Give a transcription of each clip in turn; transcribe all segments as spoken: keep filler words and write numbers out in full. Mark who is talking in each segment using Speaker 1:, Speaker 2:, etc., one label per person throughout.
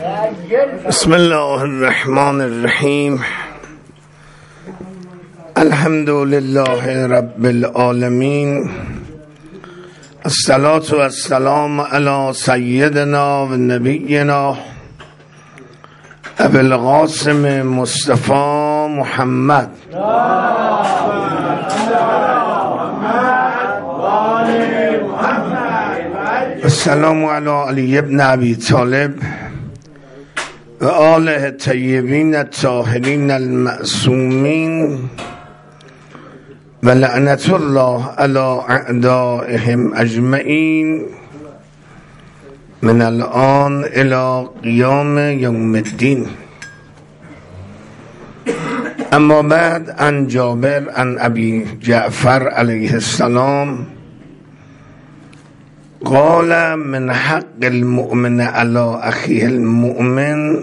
Speaker 1: بسم الله الرحمن الرحیم. الحمد لله رب العالمین. الصلاة و السلام علی سیدنا و نبینا ابی القاسم مصطفی محمد. السلام علی علی ابن ابی طالب و آله الطیبین الطاهرین المعصومین و لعنت الله علی اعدائهم اجمعین من الان الی قیام یوم الدین. اما بعد، عن جابر عن ابی جعفر علیه السلام قال من حق المؤمن على اخیه المؤمن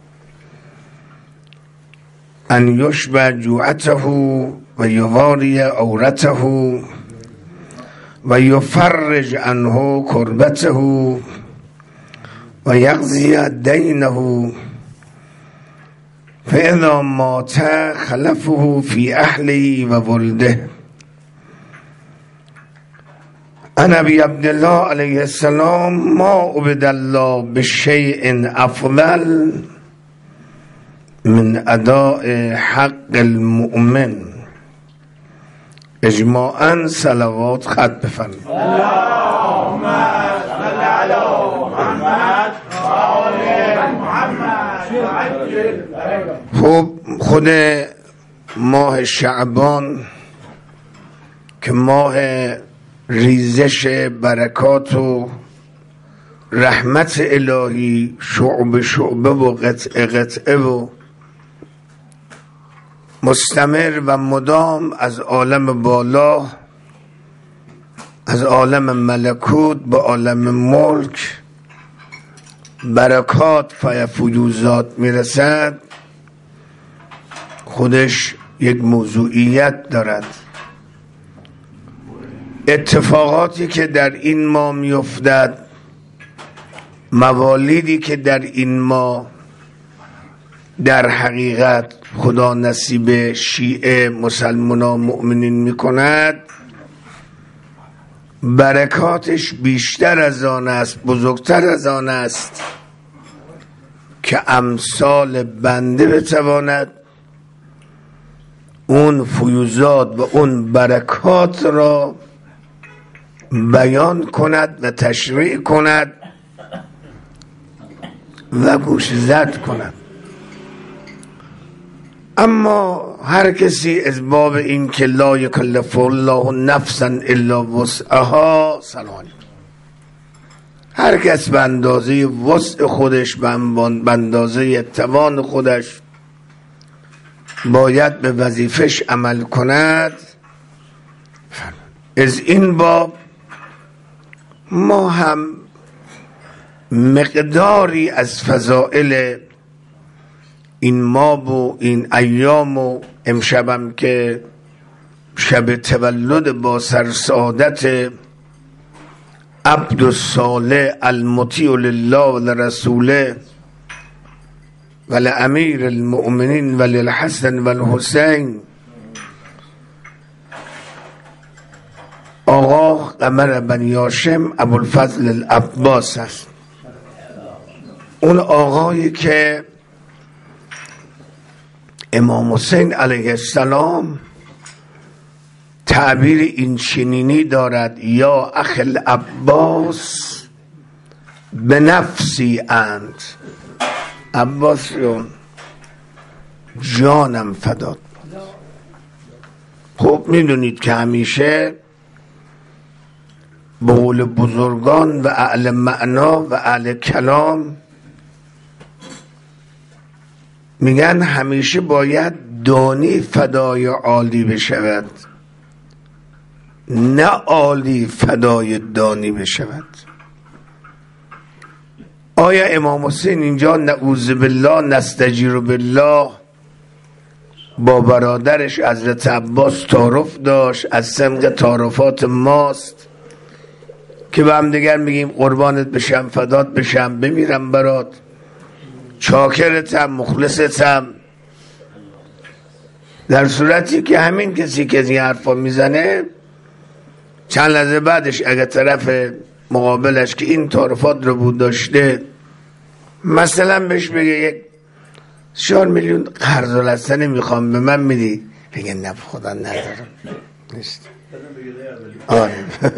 Speaker 1: ان یشبع جوعته و یواری عورته و یفرج عنه کربته و یقضی دینه فاذا مات خلفه فی اهله و ولده. عن ابی عبدالله علیه السلام ما عبد الله بشیء افضل من اداء حق المؤمن. اجماعاً صلوات خط بفرمایید. اللهم صل علی محمد و آل محمد. خب، خود ماه شعبان که ماه ریزش برکات و رحمت الهی شعب شعبه و قطعه قطعه و مستمر و مدام از عالم بالا، از عالم ملکوت به عالم ملک برکات و فیوضات میرسد، خودش یک موضوعیت دارد. اتفاقاتی که در این ماه میافتد، موالیدی که در این ماه در حقیقت خدا نصیب شیعه مسلمانان مؤمنین میکند، برکاتش بیشتر از آن است، بزرگتر از آن است که امثال بنده بتواند اون فیوضات و اون برکات را بیان کند و تشریع کند و گوش زد کند. اما هر کسی از باب این که لا یکلف الله نفسا الا وسعها، سلام، هر کس به اندازه وسع خودش، به اندازه توان خودش باید به وظیفش عمل کند. از این باب ما هم مقداری از فضائل این ماه و این ایام و امشبم که شب تولد با سرسعادت عبد الصالح المطیع لله و لرسوله و لامیر المؤمنین و للحسن و الحسین آقا قمر بنی هاشم ابوالفضل العباس است. اون آقایی که امام حسین علیه السلام تعبیر این چنینی دارد: یا اخ العباس به نفسی اند. عباس جون، جانم فدات. خب میدونید که همیشه به قول بزرگان و اهل معنا و اهل کلام میگن همیشه باید دانی فدای عالی بشود، نه عالی فدای دانی بشود. آیا امام حسین اینجا نعوذ بالله نستجیر بالله با برادرش حضرت عباس تعارف داشت؟ از سمت تعارفات ماست که به هم دیگر میگیم قربانت بشم، فدات بشم، بمیرم برات، چاکرتم، مخلصتم. در صورتی که همین کسی که این حرفا میزنه چند لحظه بعدش اگه طرف مقابلش که این تعارفات رو بود داشته مثلا بهش بگه یک چهار میلیون قرض الحسنه میخوام به من میدی، بگه نه خدا ندارم نیست. آره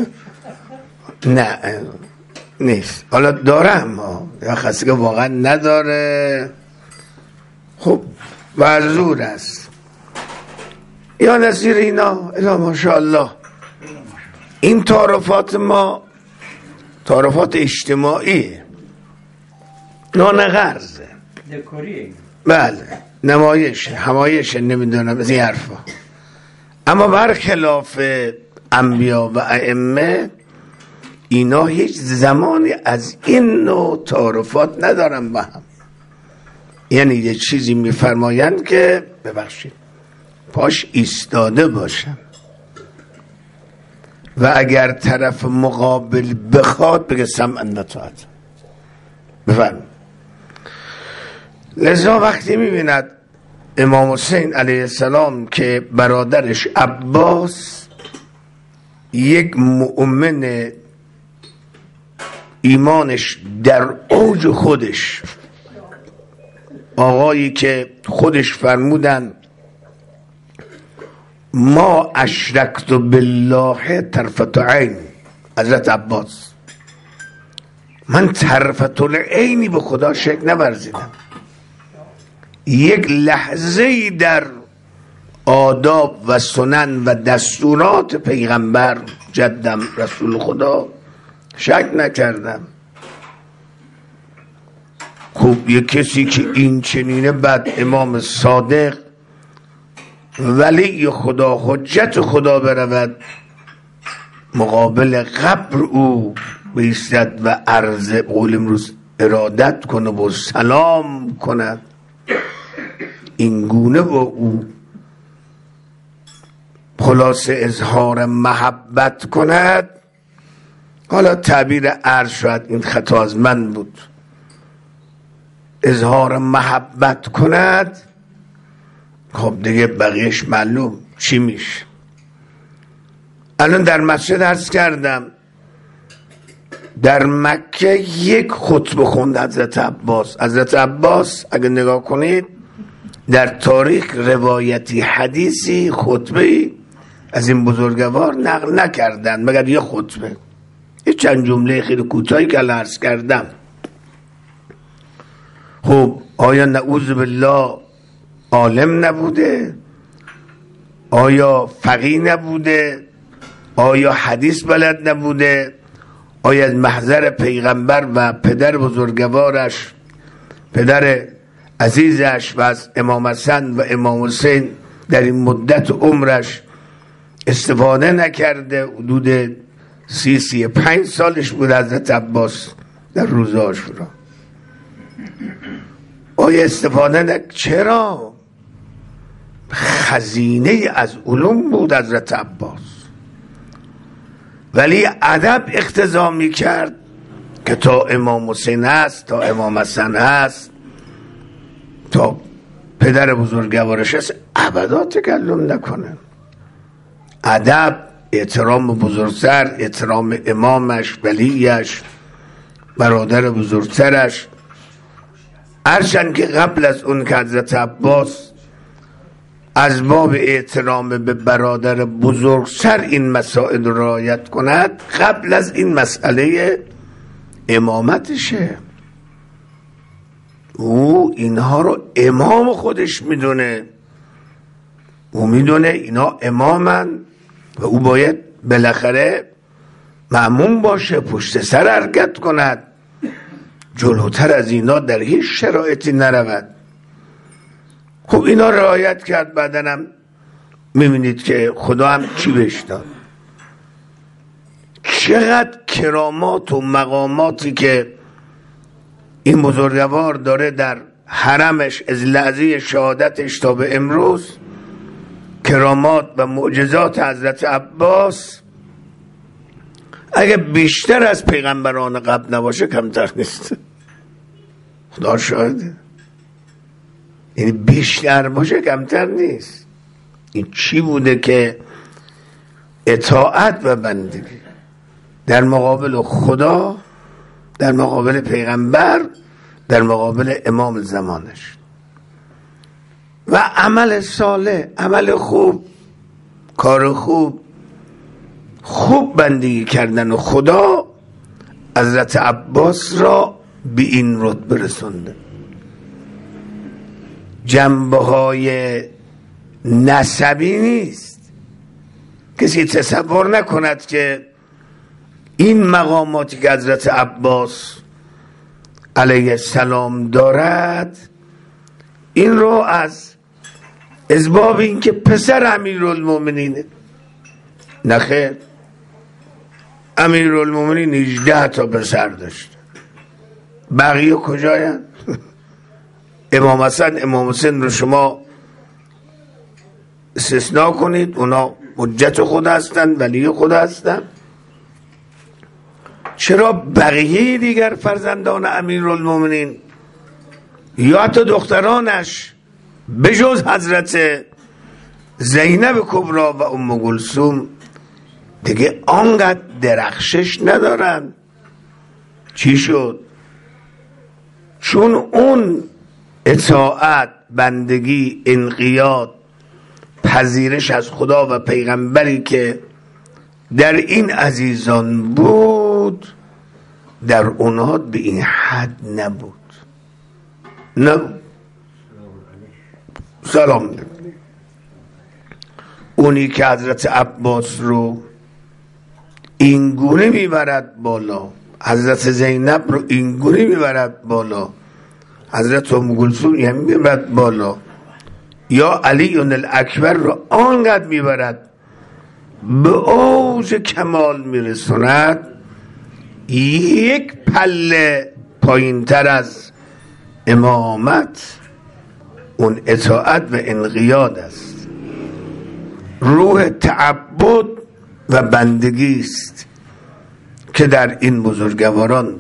Speaker 1: نه نیست، حالا دارم یا خاصی که واقعا نداره، خب معذور است یا نظیر اینا. الا ماشاءالله این تعارفات ما تعارفات اجتماعی، نه قرضه، بله نمایش همایش نمیدونم از این حرفا. اما برخلاف انبیا و ائمه اینا هیچ زمانی از این نوع تعارفات ندارن با هم. یعنی یه چیزی میفرمایند که ببخشید پاش ایستاده باشن و اگر طرف مقابل بخواد بگه سمعا و طاعت. بفرمایید. لذا وقتی میبیند امام حسین علیه السلام که برادرش عباس یک مؤمن ایمانش در اوج خودش، آقایی که خودش فرمودن ما اشرکت بالله طرفت عین، حضرت عباس من طرفت العینی به خدا شک نورزیدم، یک لحظه‌ای در آداب و سنن و دستورات پیغمبر جدم رسول خدا شک نکردم. خب یک کسی که این چنینه بعد امام صادق ولی خدا حجت خدا برود مقابل قبر او بیستد و عرض قول امروز ارادت کنه و سلام کند، این گونه با او خلاصه اظهار محبت کند. حالا تعبیر عرض شاید این خطا از من بود، اظهار محبت کند، خب دیگه بقیهش معلوم چی میشه. الان در مسجد عرض کردم در مکه یک خطبه خوند حضرت عباس. حضرت عباس اگه نگاه کنید در تاریخ روایتی حدیثی خطبه از این بزرگوار نقل نکردن مگر یه خطبه، یه چند جمله خیلی کوتاهی که عرض کردم. خب آیا نعوذ بالله عالم نبوده؟ آیا فقیه نبوده؟ آیا حدیث بلد نبوده؟ آیا از محضر پیغمبر و پدر بزرگوارش، پدر عزیزش و از امام حسن و امام حسین در این مدت عمرش استفاده نکرده؟ حدود سی سی پنج سالش بود حضرت عباس در روز عاشورا. آیا استفاده نکرد؟ چرا؟ خزینه از علوم بود حضرت عباس، ولی ادب اقتضا می کرد که تا امام حسین هست، تا امام حسن هست، تا پدر بزرگوارش هست، ابدا تکلم نکنه. ادب، احترام بزرگتر، احترام امامش، ولیش، برادر بزرگترش. هرچند که قبل از اون که حضرت عباس از باب احترام به برادر بزرگتر این مسائل رو رعایت کند، قبل از این مسئله امامتشه. او اینها رو امام خودش میدونه، او میدونه اینا امامن و او باید بالاخره مأمون باشه، پشت سر حرکت کند، جلوتر از اینا در هیچ شرایطی نرود. خب اینا رعایت کرد. بعدن هم میبینید که خدا هم چی بهش داد، چقدر کرامات و مقاماتی که این بزرگوار داره در حرمش از لحظه شهادتش تا به امروز. کرامات و معجزات حضرت عباس اگه بیشتر از پیغمبران قبل نباشه کمتر نیست. خدا شاهده. یعنی بیشتر باشه کمتر نیست. این چی بوده که اطاعت و بندگی در مقابل خدا، در مقابل پیغمبر، در مقابل امام زمانش، و عمل صالح، عمل خوب، کار خوب، خوب بندگی کردن و خدا حضرت عباس را به این رتبه رسونده. جنبه های نسبی نیست. کسی تصور نکند که این مقاماتی که حضرت عباس علیه السلام دارد این رو از اسباب این که پسر امیرالمومنینه. نخیر، امیرالمومنین هجده تا پسر داشت. بقیه کجاین؟ امام حسن، امام حسین رو شما استثناء کنید، اونا حجت خود هستن، ولی خود هستن. چرا بقیه دیگر فرزندان امیرالمومنین یا حتی دخترانش بجز حضرت زینب کبری و ام کلثوم دیگه آنقدر درخشش ندارن؟ چی شد؟ چون اون اطاعت، بندگی، انقیاد، پذیرش از خدا و پیغمبری که در این عزیزان بود در اونها به این حد نبود. نبود. سلام. اونی که حضرت عباس رو این گونه میبرد بالا، حضرت زینب رو این گونه میبرد بالا، حضرت ام کلثوم هم میبرد بالا، یا علی الاکبر رو آنقدر میبرد به اوج کمال میرسوند، یک پله پایین تر از امامت اون اطاعت و انقیاد است. روح تعبد و بندگی است که در این بزرگواران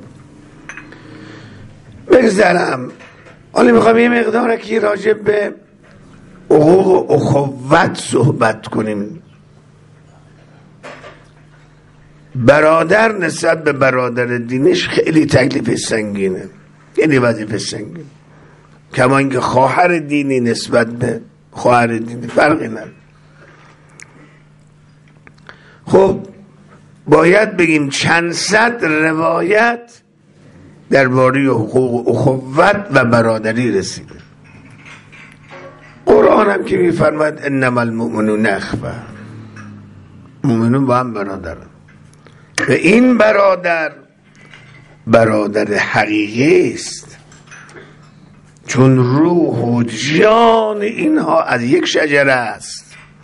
Speaker 1: بگذارم. حالا میخوام یه مقدار که راجع به حقوق و اخوت صحبت کنیم. برادر نسبت به برادر دینش خیلی تکلیف سنگینه، خیلی وظیفه سنگینه. کما اینکه خواهر دینی نسبت به خواهر دینی فرقی نداره. خب باید بگیم چند صد روایت درباره حقوق و اخوت و برادری رسیده. قرآن هم که میفرماید انما المؤمنون اخوه، مؤمنون با هم برادرن و این برادر برادر حقیقی است، چون روح و جان اینها از یک شجره است.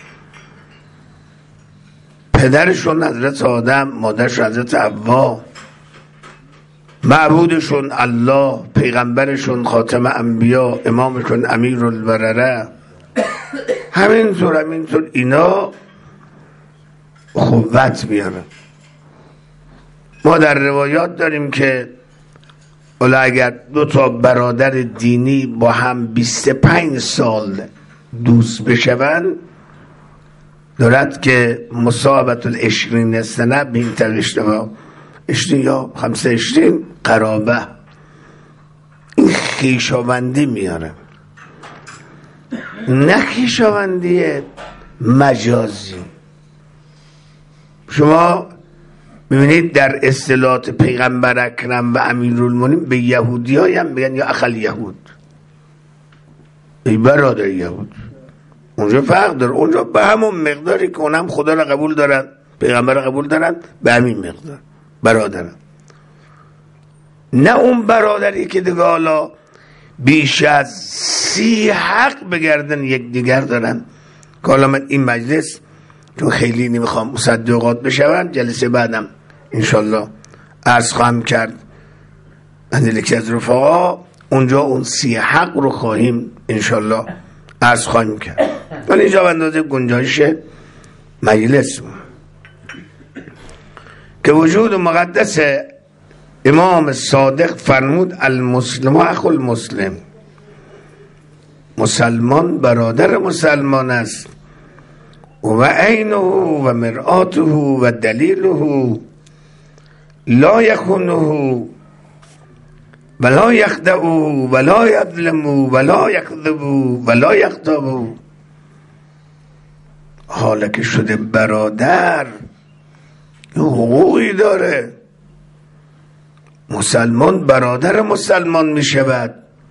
Speaker 1: پدرشون حضرت آدم، مادرشون حضرت حوا، معبودشون الله، پیغمبرشون خاتم انبیا، امامشون امیر البرره. همینطور همینطور اینا اخوت میارن. ما در روایات داریم که اولا اگر دو تا برادر دینی با هم بیست و پنج سال دوست بشون، دارد که مصابت العشرین سنه بین ترشتها اشتین یا خمسه اشتین قرابه، این خیشاوندی میاره، نه خیشاوندی مجازی. شما میبینید در اصطلاحات پیغمبر اکرم و امیرالمومنین به یهودی های هم بگن یا اخل یهود، ای برادر یهود. اونجا فرق داره، اونجا به همون مقداری که اونم خدا را قبول دارن، پیغمبر را قبول دارن، به همین مقدار برادرن. نه اون برادری که دیگه حالا بیش از سی حق بگردن یک دیگر دارن. که حالا من این مجلس چون خیلی نمیخوام مصدقات بشون، جلسه بعدم انشالله عرض خواهم کرد من یکی از رفقا، اونجا اون سی حق رو خواهیم انشالله عرض خواهیم کرد. من اینجا به اندازه گنجایش مجلس که وجود مقدس امام صادق فرمود المسلم اخو المسلم، مسلمان برادر مسلمان است و عینه و مرآته و دلیله لا یخونه ولا یخدع ولا یظلم ولا یکذب ولا یغتاب. حالا که شده برادر یه حقوقی داره. مسلمان برادر مسلمان می شود.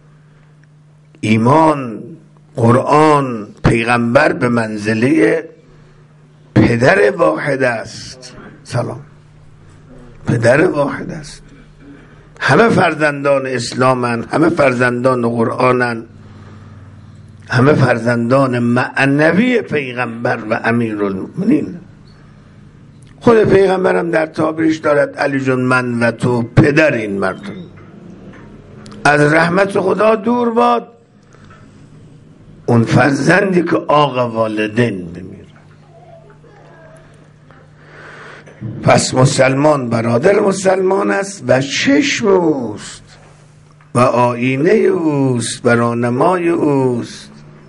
Speaker 1: ایمان، قرآن، پیغمبر به منزله پدر واحد است. سلام. پدر واحد است. همه فرزندان اسلامن، همه فرزندان قرآنن، همه فرزندان معنوی پیغمبر و امیرالمومنین. خود پیغمبرم در تعبیرش دارد علی جون من و تو پدر این مردم. از رحمت خدا دور باد اون فرزندی که آقا والدین بمیره. پس مسلمان برادر مسلمان است و چشم اوست و آینه اوست و راهنمای اوست.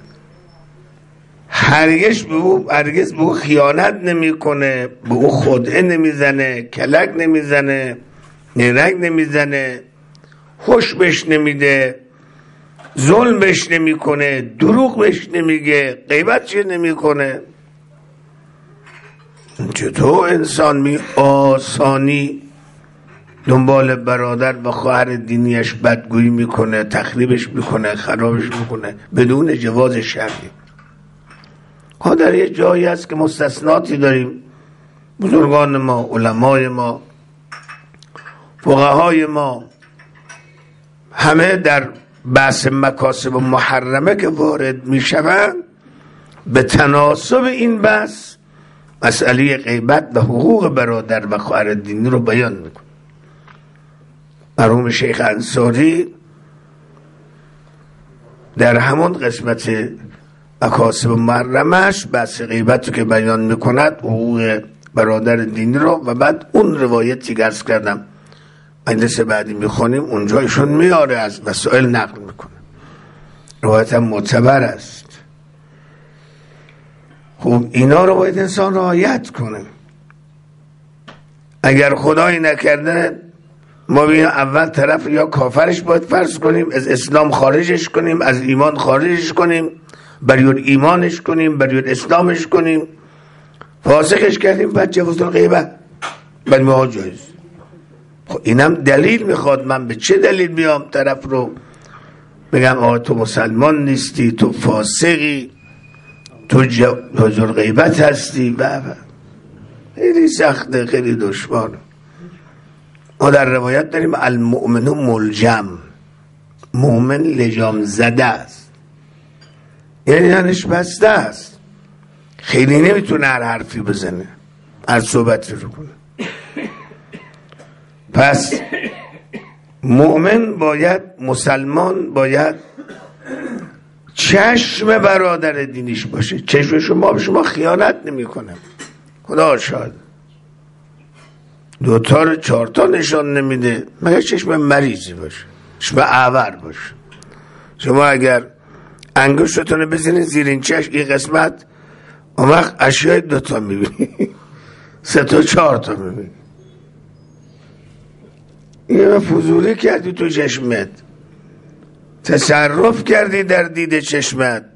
Speaker 1: هرگز به او هرگز به او خیانت نمیکنه، به او خدعه نمیزنه، کلک نمیزنه، نرک نمیزنه، خوش بهش نمیده، ظلم بهش نمیکنه، دروغ بهش نمیگه، غیبت چه نمیکنه. چطور انسان می آسانی دنبال برادر و خواهر دینیش بدگویی میکنه، تخریبش میکنه، خرابش میکنه بدون جواز شرعی؟ ها در یه جایی هست که مستثناتی داریم. بزرگان ما، علمای ما، فقهای ما همه در بحث مکاسب و محرمه که وارد میشوند به تناسب این بحث مسئله غیبت و حقوق برادر و خواهر دینی رو بیان میکنه. مرحوم شیخ انصاری در همون قسمت مکاسب محرمش بحث غیبت رو که بیان میکند، حقوق برادر دینی رو، و بعد اون روایتی که عرض کردم مجلس بعدی میخونیم اونجا ایشون میاره از وسائل نقل میکنه. روایت هم معتبر است. خب اینا رو باید انسان رعایت کنه. اگر خدایی نکرده ما بیم اول طرف یا کافرش باید فرض کنیم، از اسلام خارجش کنیم، از ایمان خارجش کنیم، بریون ایمانش کنیم، بریون اسلامش کنیم، فاسقش کردیم، بعد جواز الغیبه بعد ما جایز. خب اینم دلیل میخواد. من به چه دلیل بیام طرف رو بگم آقا تو مسلمان نیستی، تو فاسقی، تو جواز الغیبت هستی؟ و خیلی سخته، خیلی دشواره. ما در روایت داریم المؤمن ملجم، مؤمن لجام زده است، یعنی دهنش بسته است، خیلی نمیتونه هر حرفی بزنه، هر صحبتی رو کنه. پس مؤمن باید، مسلمان باید چشم برادر دینیش باشه. چشم شما به شما خیانت نمیکنه، خدا شاهد. دوتا رو چهارتا نشان نمیده مگر چشم مریضی باشه، چشم اعور باشه. شما اگر انگشتتون بزنید زیر این چشم، این قسمت، اون وقت اشیای دوتا میبینی، سه تا چهار تا میبینی. این فضولی کردی تو چشمت، تصرف کردی در دید چشمت.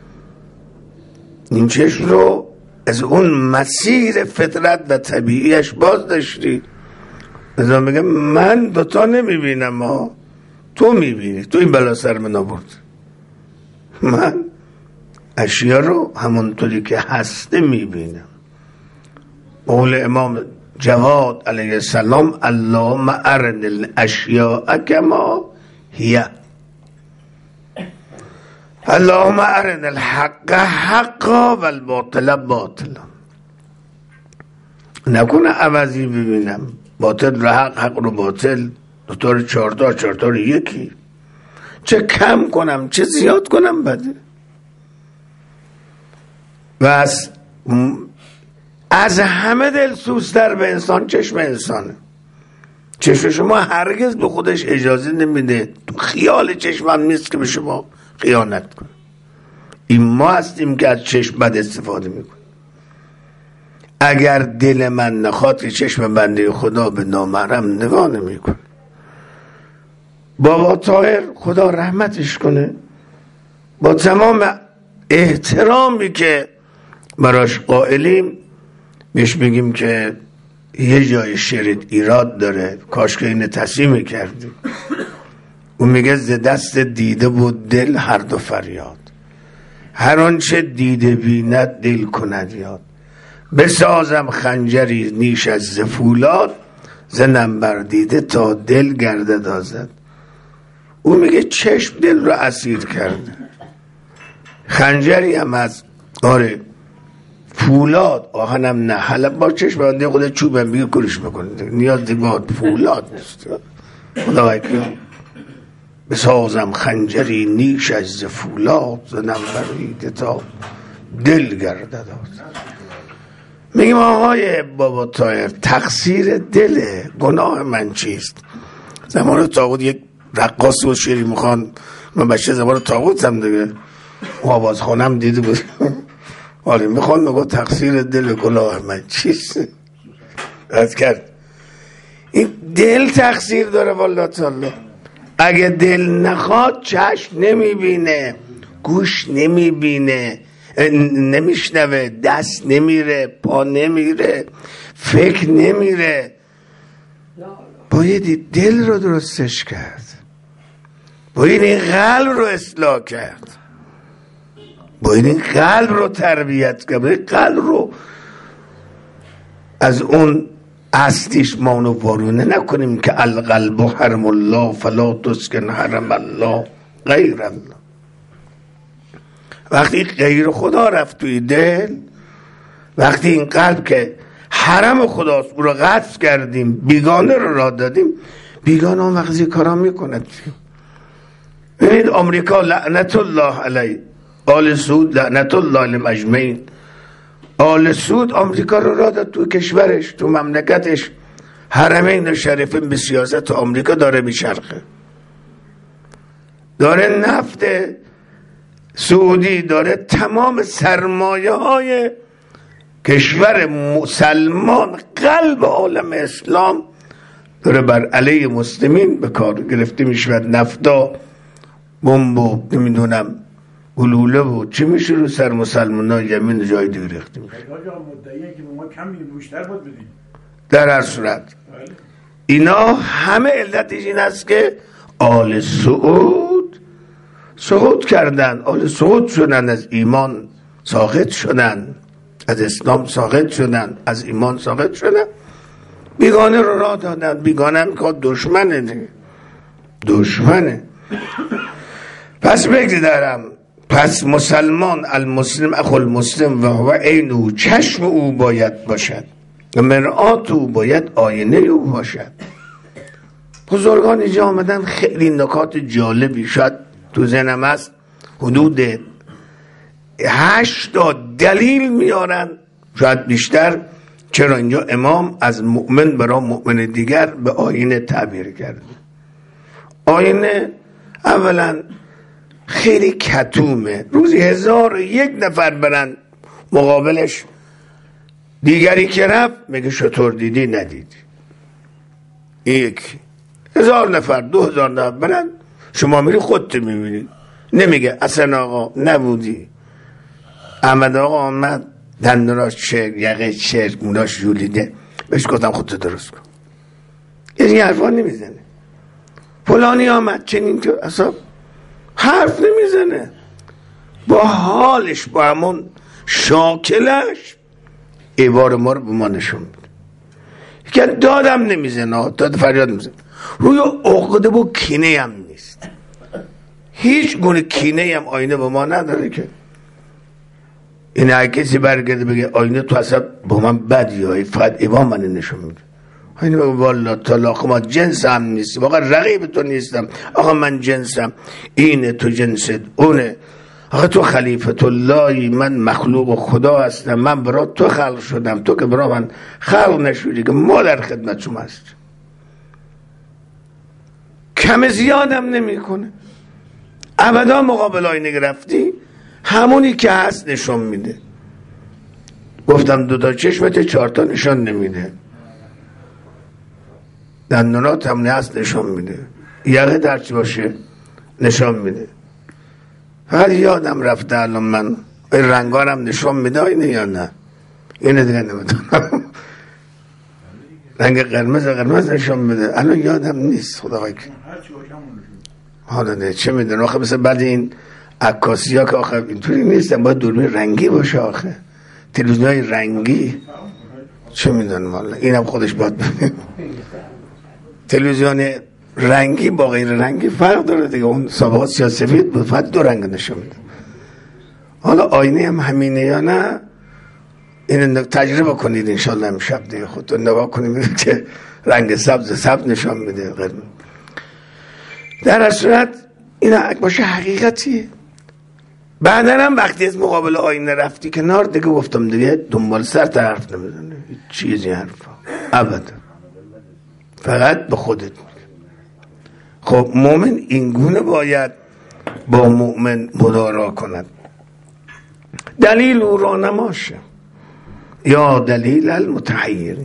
Speaker 1: این چشم رو از اون مسیر فطرت و طبیعیش باز داشتی. ازا میگم من دوتا نمیبینم، ها تو میبینی، تو این بلا سر من آورد. من اشیا رو همونطوری که هسته میبینم. قول امام جواد علیه السلام اللهم ارن الاشیاء کما هی، اللهم ارن الحق حقا و الباطل باطلا. نکنه عوضی ببینم، باطل رو حق، حق رو باطل، دوتا رو چهارتا، چهارتا رو یکی. چه کم کنم چه زیاد کنم بده. و از از همه دل سوزتر به انسان چشم انسانه. چشم شما هرگز به خودش اجازه نمیده، تو خیال چشمم نیست که به شما خیانت کنه. این ما هستیم که از چشم بد استفاده میکنیم. اگر دل من نخواد که چشم بنده خدا به نامحرم نگاه نمیکنه. بابا طاهر خدا رحمتش کنه، با تمام احترامی که براش قائلیم بهش بگیم که یه جای شعر ایراد داره، کاش که اینه تصحیح میکردیم. اون میگه ز دست دیده بود دل هر دو فریاد، هر آنچه دیده بیند دل کند یاد، بسازم خنجری نیش از ز فولاد، زنم بر دیده تا دل گردد آزد. اون میگه چشم دل رو اسیر کرده، خنجری هم از آره فولاد، آهنم نه، حالا با چشم بنده خدا چوبم بگه کلش میکنه، نیاز دیگه فولاد نیست. خدا اکبر. بسازم خنجری نیش از ز فولاد، زنم بر دیده تا دل گردد آزد. میگیم آقای بابا طاهر تقصیر دله، گناه من چیست؟ زمان طاغوت یک رقاص و شیری میخوان، من بچه زمان طاغوت هم دیگه آواز خانم دیده بود آره میخوان میگو تقصیر دل، گناه من چیست؟ از کرد این دل تقصیر داره والله تعالی. اگه دل نخواد چشم نمیبینه، گوش نمیبینه، نمیشنوه، دست نمیره، پا نمیره، فکر نمیره. باید دل رو درستش کرد، باید این قلب رو اصلاح کرد، باید این قلب رو تربیت کرد، باید قلب رو از اون اصلیش مانو وارونه نکنیم که القلب حرم الله فلا تسکن حرم الله غیر الله. وقتی غیر خدا رفت توی دل، وقتی این قلب که حرم خداست او رو قطع کردیم، بیگانه رو راه دادیم، بیگانه هم وقتی کارا میکند. ببینید آمریکا لعنت الله علیه، آل سعود لعنت الله علیهم اجمعین، آل سعود آمریکا رو راه داد تو کشورش، تو مملکتش، حرمین شریفین به سیاست آمریکا داره میچرخه، داره نفت سعودی، داره تمام سرمایه های کشور مسلمان، قلب عالم اسلام داره بر علیه مسلمین به کار گرفته میشود. نفتا، بمب و نمیدونم گلوله و چی میشه رو سر مسلمان ها یمین جای دیگه ریخته میشه. در هر صورت اینا همه علتش این است که آل سعود سقوط کردن، آل سقوط شدن، از ایمان ساقط شدن، از اسلام ساقط شدن، از ایمان ساقط شدن، بیگانه رو راه دادن. بیگانه هم که دشمنه دیگه، دشمنه. پس بگذارم، پس مسلمان المسلم اخو المسلم و هو عینه، چشم او باید باشد و مرآت او باید آینه او باشد. بزرگان اینجا آمدن خیلی نکات جالبی شاید تو ذهنم هست، حدود هشت تا دلیل میارن، شاید بیشتر، چرا اینجا امام از مؤمن برای مؤمن دیگر به آینه تعبیر کرده. آینه اولا خیلی کتومه، روزی هزار یک نفر برن مقابلش، دیگری که رفت میگه شطور دیدی ندیدی. یک هزار نفر دو هزار نفر برن، شما میری خودت میبینید، نمیگه اصلا آقا نبودی، احمد آقا آمد دندوناش چرک، یقه چرک، موناش جولیده، بهش گفتم خودتو درست کن. یعنی حرفا نمیزنه. فلانی آمد چنین که اصلا حرف نمیزنه، با حالش، با همون شاکلش عبار ما رو به ما نشون میده. که دادم نمیزنه، داد فریاد نمیزنه، روی عقده و کینه هم نیست، هیچ گونه کینه هم آینه به ما نداره که این هر کسی برگرده بگه آینه تو اصلا با من بدی های فقط عبا من نشون میده. آینه بگه والله طلاق ما جنس هم نیستی، واقعا رقیب تو نیستم، آقا من جنسم، اینه تو جنست اونه، آقا تو خلیفت اللهی، من مخلوق خدا هستم، من برای تو خلق شدم، تو که برای من خلق نشودی که ما در خدمت شما هست. کم زیادم نمی کنه. ابدا مقابل آینه گرفتی همونی که هست نشون میده. گفتم دو تا چشمت چهار تا نشون نمیده، دندونات هم هست نشون میده، یقه درچی باشه نشون میده. فقط یادم رفته الان من این رنگارم نشون میده اینه یا نه، اینه دیگه نمیدونم. رنگ قرمز قرمز نشون میده الان یادم نیست. خدا وکیل حالا نه چه میدونم آخه مثل بعد این عکاسی ها که آخه اینطوری نیستن، باید دوربین رنگی باشه، آخه تلویزیون های رنگی چه میدونم حالا اینم خودش باید ببینیم. تلویزیون رنگی با غیر رنگی فرق داره دیگه، اون سابقات سیاه‌سفید بود فقط دو رنگ نشون میده. حالا آینه هم همینه یا نه اینو تجربه کنید انشالله امشب دیگه خودتون نگاه کنید که رنگ سبز سبز نشون میده. در صورت این باشه حقیقتی. بعدا هم وقتی از مقابل آینه رفتی کنار دیگه گفتم دیگه دنبال سر طرف نمیزنه چیزی حرفا ابدا، فقط به خودت. خب مومن اینگونه باید با مؤمن مدارا کند. دلیل او را نماشه یا دلیل المتحیرین.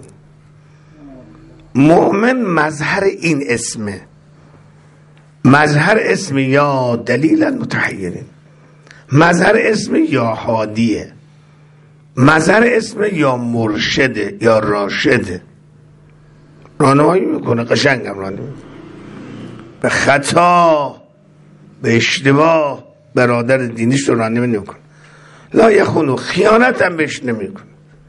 Speaker 1: مؤمن مظهر این اسمه، مظهر اسم یا دلیل المتحیرین، مظهر اسم یا هادیه، مظهر اسم یا مرشده یا راشده. راهنمایی میکنه، قشنگم راهنمایی به خطا به اشتباه برادر دینیش رو راهنمایی نمیکنه. لا یخونو خیانت هم بهش نمیکنه،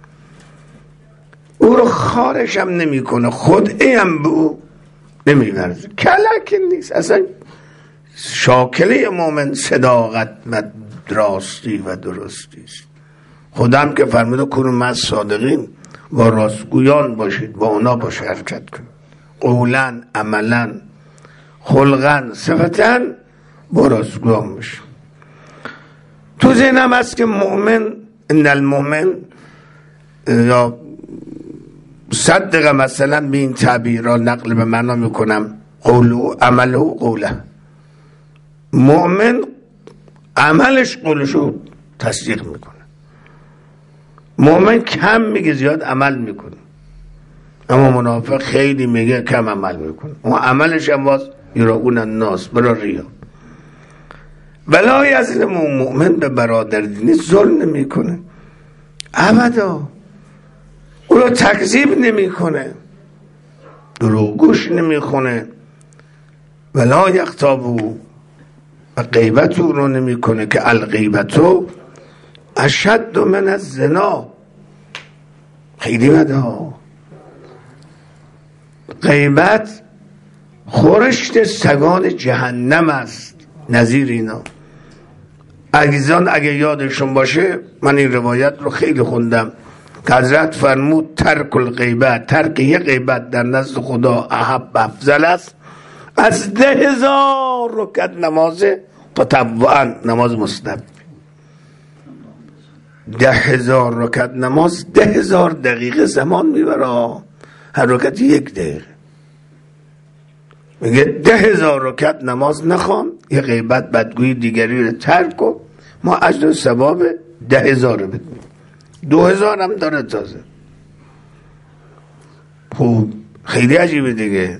Speaker 1: او رو خارش هم نمیکنه، خدعی هم به او نمیورزه، کلک نیست اصلا. شاکله مومن صداقت و راستی و درستی است. خودم که فرموده کنون مع صادقین، با راستگویان باشید، با اونا باشه حرکت کنید، قولا عملا خلقا صفتا با راستگویان باشه. تو ذهنم هست که مؤمن ان المؤمن یا صدق مثلا به این تعبیر را نقل به معنا میکنم قولو عمله قوله. مؤمن عملش قولشو تصدیق میکنه، مؤمن کم میگه زیاد عمل میکنه، اما منافق خیلی میگه کم عمل میکنه، اما عملش هم باز یراؤون الناس برای ریا. ولا یظلم مؤمن به برادر دینی ظلم نمیکنه ابدا، او رو تکذیب نمیکنه، دروغگوش نمیخونه، ولا یغتابو و غیبت او رو نمیکنه که الغیبتو اشد من الزنا. خیلی بده، غیبت خورشت سگان جهنم است، نظیر اینا. عزیزان اگه یادشون باشه من این روایت رو خیلی خوندم که حضرت فرمود ترک الغیبت، ترک یک غیبت در نزد خدا احب افضل است از ده هزار رکعت نماز تطوعا، نماز مستحب. ده هزار رکعت نماز ده هزار دقیقه زمان میبره، هر رکعت یک دقیقه. میگه ده هزار رکعت نماز نخوان، یه غیبت بدگویی دیگری رو ترک کن، ما اجر ثواب ده هزار رو بدیم، دو هزار هم داره تازه. خوب خیلی عجیبه دیگه.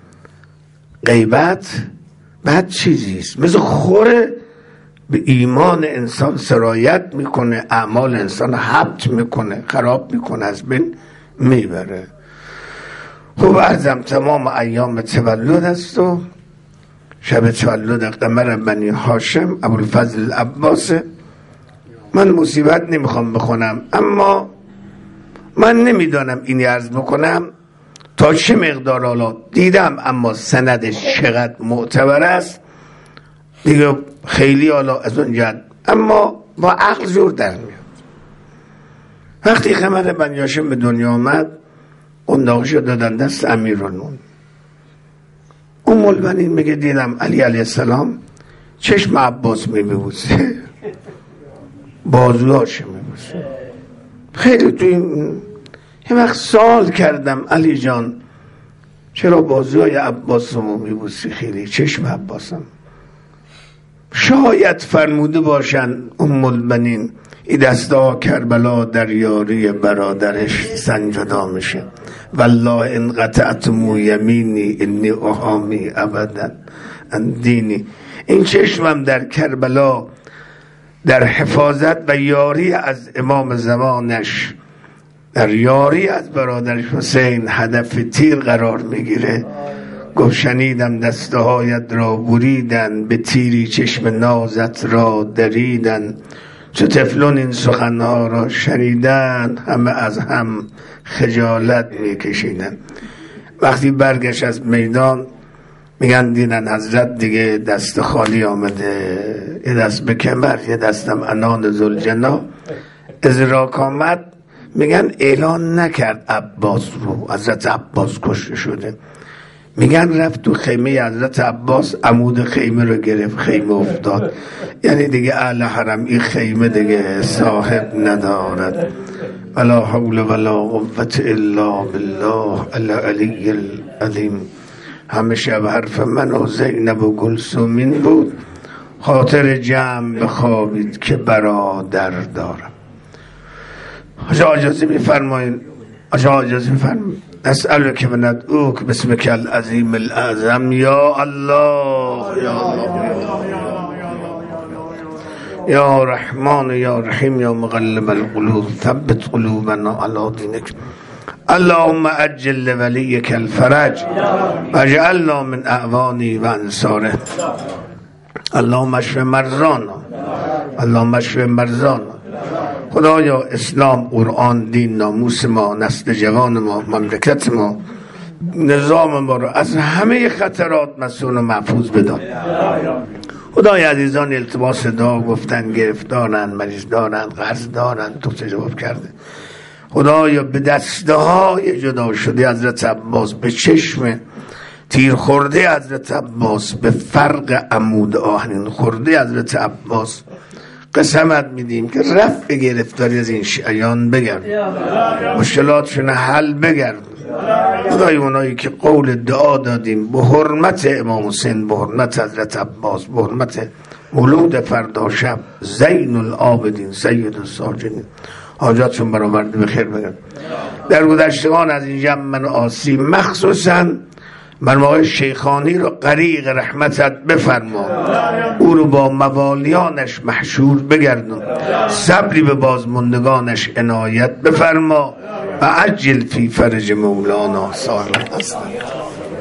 Speaker 1: غیبت بد چیزیست، مثل خوره به ایمان انسان سرایت میکنه، اعمال انسان حبط میکنه، خراب میکنه، از بین میبره. خب عرضم تمام ایام تولد است و شب تولد قمر بنی هاشم ابوالفضل العباس. من مصیبت نمیخوام بخونم، اما من نمیدانم اینی عرض بکنم تا چه مقدار حالا دیدم، اما سندش چقدر معتبر است دیگه خیلی حالا از اون جد، اما با عقل زور در میاد. وقتی قمر بنی هاشم به دنیا آمد قنداقشو دادن دست امیرالمومنین. ام البنین میگه دیدم علی علیه السلام چشم عباس میبوسه، بازوهاش میبوسه. خیلی تو این یه وقت سوال کردم علی جان چرا بازوهای عباس رو میبوسی؟ خیلی چشم عباسم. شاید فرموده باشن ام البنین این دستا کربلا در یاری برادرش سنجدا میشه. والله ان قطعت مو یمینی انی احامی ابدا ان دینی. این چشمم در کربلا در حفاظت و یاری از امام زمانش، در یاری از برادرش حسین هدف تیر قرار میگیره. گفت شنیدم دستهایت را بریدن، به تیری چشم نازت را دریدن. چو طفلون این سخنها را شنیدن، همه از هم خجالت میکشیدن. وقتی برگشت از میدان میگن دیدن حضرت دیگه دست خالی آمده، یه دست به کمر یه دستم عنان ذوالجنا. ازراک آمد میگن اعلان نکرد عباس رو، حضرت عباس کشته شده. میگن رفت تو خیمه حضرت عباس، عمود خیمه رو گرفت، خیمه افتاد. یعنی دیگه اهل حرم این خیمه دیگه صاحب ندارد. ولا حول ولا قوة الا بالله العلی العظیم. همه شب حرف من و زینب و گلسومین بود، خاطر جمع بخوابید که برادر دارم. آجا اجازه میفرمایید، آجا اجازه میفرمایید. اسألک و ندعوک باسمک العظیم الاعظم یا الله یا الله یا رحمان یا رحیم یا مقلب القلوب ثبت قلوبنا علی دینک. اللهم عجل لولیک الفرج واجعلنا من اعوانه و انصاره. اللهم اشف مرضانا، اللهم اشف مرضانا. خدایا اسلام، قرآن، دین، ناموس ما، نسل جوان ما، مملکت ما، نظام ما رو از همه خطرات مسئول و محفوظ بدار. خدای عزیزان التماس دعا گفتن، گرفتارن، مریض دارن، قرض دارن، تو چه جواب کرده. خدایا به دسته های جدا شده حضرت عباس، به چشم تیر خورده حضرت عباس، به فرق عمود آهنین خورده حضرت عباس قسمت میدیم که رفع گرفتاری از این شیعیان بگرد، مشکلاتشون حل بگرد. خدای اونایی که قول دعا دادیم به حرمت امام حسین، به حرمت حضرت عباس، به حرمت مولود فردا شب زین العابدین سید الساجدین، حاجاتشون برآورده به خیر بگرد. در گذشتگان از این جمع من آسی مخصوصا مرموهای شیخانی رو غریق رحمتت بفرما، او رو با موالیانش محشور بگردون، صبری به بازماندگانش عنایت بفرما و عجل فی فرج مولانا صاحب الحسن.